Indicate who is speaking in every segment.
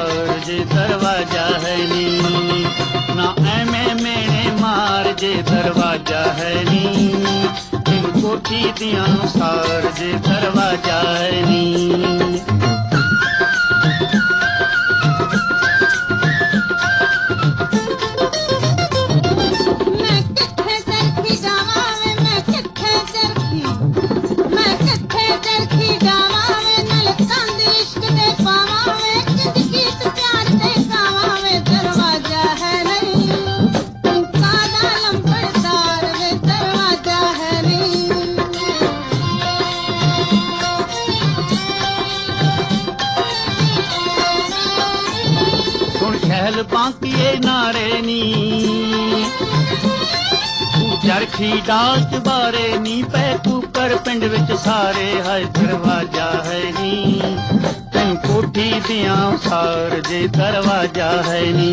Speaker 1: सार जे दरवाजा है नी, ना एवें मेने मार जे दरवाजा है नी, इन कोठी दियां सार जे दरवाजा है नी। शहल बांकिए नारे नी, चरखी डाल चबारे नी, पै कुकर पिंड विच सारे हाय दरवाजा है नी, तेन कोठी दियां सार जे दरवाजा है नी।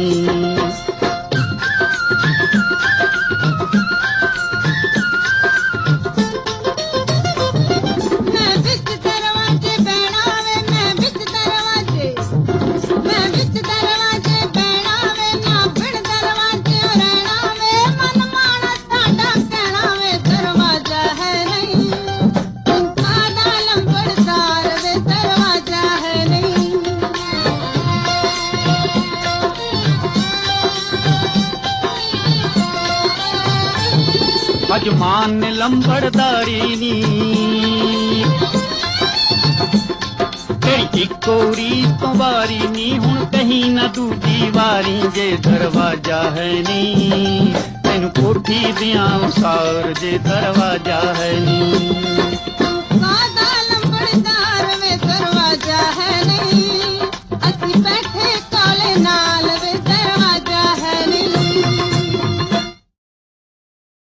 Speaker 1: अजमान ने लंबड़दारी नी, तेरी इकोरी तो बारी नी, हुण कहीं न दूजी वारी जे दरवाजा है नी, तेन कोठी दियां सार जे दरवाजा है नी।